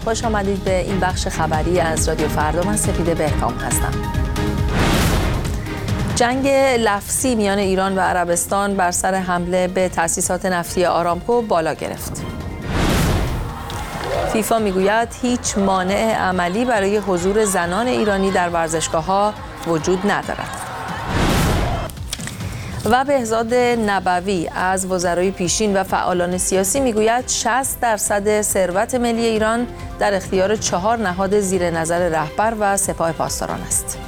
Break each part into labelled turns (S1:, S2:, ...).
S1: خوش آمدید به این بخش خبری از رادیو فردا. من سپیده بهکام هستم. جنگ لفظی میان ایران و عربستان بر سر حمله به تأسیسات نفتی آرامکو بالا گرفت. فیفا میگوید هیچ مانع عملی برای حضور زنان ایرانی در ورزشگاه‌ها وجود ندارد. و بهزاد نبوی از وزرای پیشین و فعالان سیاسی میگوید 60% ثروت ملی ایران در اختیار 4 نهاد زیر نظر رهبر و سپاه پاسداران است.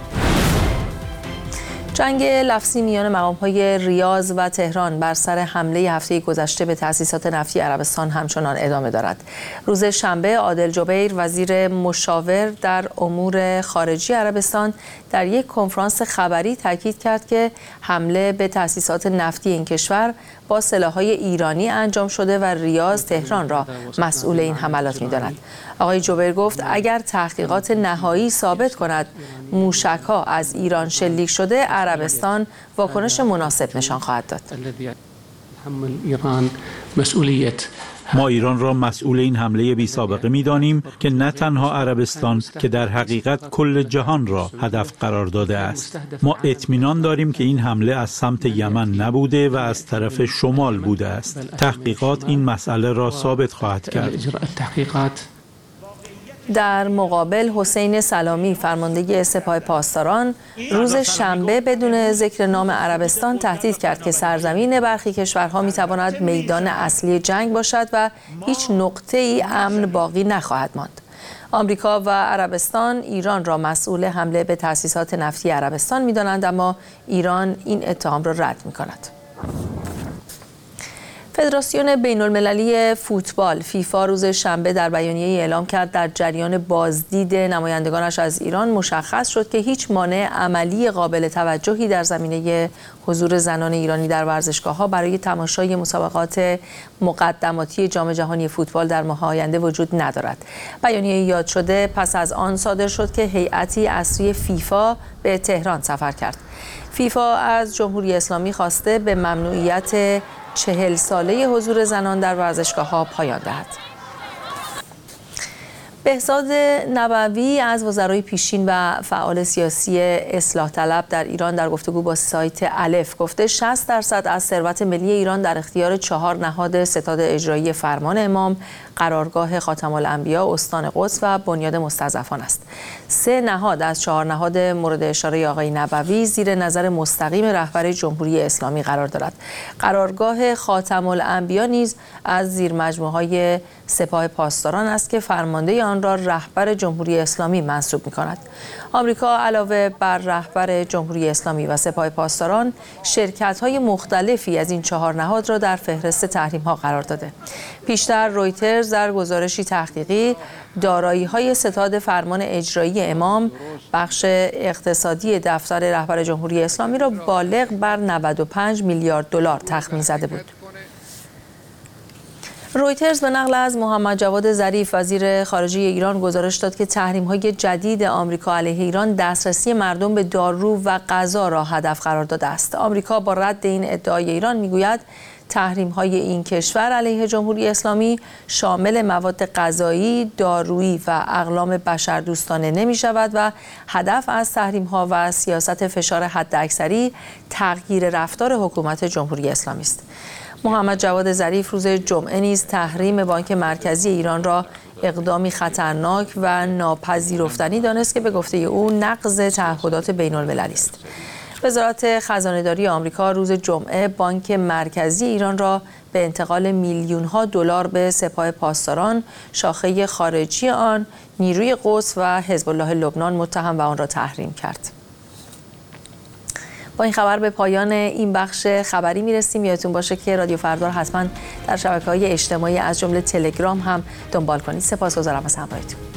S1: جنگ لفظی میان مقام‌های ریاض و تهران بر سر حمله هفته گذشته به تأسیسات نفتی عربستان همچنان ادامه دارد. روز شنبه عادل جبیر وزیر مشاور در امور خارجی عربستان در یک کنفرانس خبری تاکید کرد که حمله به تأسیسات نفتی این کشور با سلاح‌های ایرانی انجام شده و ریاض تهران را مسئول این حملات می‌داند. آقای جبیر گفت اگر تحقیقات نهایی ثابت کند موشک‌ها از ایران شلیک شده، عربستان واکنش مناسب نشان خواهد داد.
S2: ما ایران را مسئول این حمله بی سابقه می دانیم که نه تنها عربستان که در حقیقت کل جهان را هدف قرار داده است. ما اطمینان داریم که این حمله از سمت یمن نبوده و از طرف شمال بوده است. تحقیقات این مسئله را ثابت خواهد کرد.
S1: در مقابل حسین سلامی فرمانده سپاه پاسداران روز شنبه بدون ذکر نام عربستان تهدید کرد که سرزمین برخی کشورها میتواند میدان اصلی جنگ باشد و هیچ نقطه‌ای امن باقی نخواهد ماند. آمریکا و عربستان ایران را مسئول حمله به تأسیسات نفتی عربستان می‌دانند، اما ایران این اتهام را رد می‌کند. فدراسیون بین‌المللی فوتبال فیفا روز شنبه در بیانیه‌ای اعلام کرد در جریان بازدید نمایندگانش از ایران مشخص شد که هیچ مانع عملی قابل توجهی در زمینه حضور زنان ایرانی در ورزشگاه‌ها برای تماشای مسابقات مقدماتی جام جهانی فوتبال در ماه آینده وجود ندارد. بیانیه یاد شده پس از آن صادر شد که هیئتی اصلی فیفا به تهران سفر کرد. فیفا از جمهوری اسلامی خواسته به ممنوعیت 40 ساله حضور زنان در ورزشگاه‌ها پایان دهد. بهزاد نبوی از وزرای پیشین و فعال سیاسی اصلاح طلب در ایران در گفتگو با سایت الف گفته 60% از ثروت ملی ایران در اختیار 4 نهاد ستاد اجرایی فرمان امام، قرارگاه خاتم الانبیا، استان قدس و بنیاد مستضعفان است. 3 نهاد از 4 نهاد مورد اشاره آقای نبوی زیر نظر مستقیم رهبر جمهوری اسلامی قرار دارد. قرارگاه خاتم الانبیا نیز از زیر مجموعه‌های سپاه پاسداران است که فرمانده آن را رهبر جمهوری اسلامی منصوب می‌کند. آمریکا علاوه بر رهبر جمهوری اسلامی و سپاه پاسداران، شرکت‌های مختلفی از این 4 نهاد را در فهرست تحریم‌ها قرار داده. پیشتر رویترز در گزارشی تحقیقی دارایی‌های ستاد فرمان اجرایی امام، بخش اقتصادی دفتر رهبر جمهوری اسلامی را بالغ بر 95 میلیارد دلار تخمین زده بود. رویترز به نقل از محمد جواد ظریف وزیر خارجه ایران گزارش داد که تحریم‌های جدید آمریکا علیه ایران دسترسی مردم به دارو و غذا را هدف قرار داده است. آمریکا با رد این ادعای ایران میگوید تحریم‌های این کشور علیه جمهوری اسلامی شامل مواد غذایی، دارویی و اقلام بشردوستانه نمی‌شود و هدف از تحریم‌ها و سیاست فشار حداکثری تغییر رفتار حکومت جمهوری اسلامی است. محمد جواد ظریف روز جمعه نیز تحریم بانک مرکزی ایران را اقدامی خطرناک و ناپذیرفتنی دانست که به گفته او نقض تعهدات بین‌المللی است. وزارت خزانه‌داری آمریکا روز جمعه بانک مرکزی ایران را به انتقال میلیون‌ها دلار به سپاه پاسداران، شاخه خارجی آن، نیروی قدس و حزب الله لبنان متهم و آن را تحریم کرد. با این خبر به پایان این بخش خبری میرسیم. یادتون باشه که رادیو فردا حتما در شبکه‌های اجتماعی از جمله تلگرام هم دنبال کنید. سپاسگزارم از همراهیتون.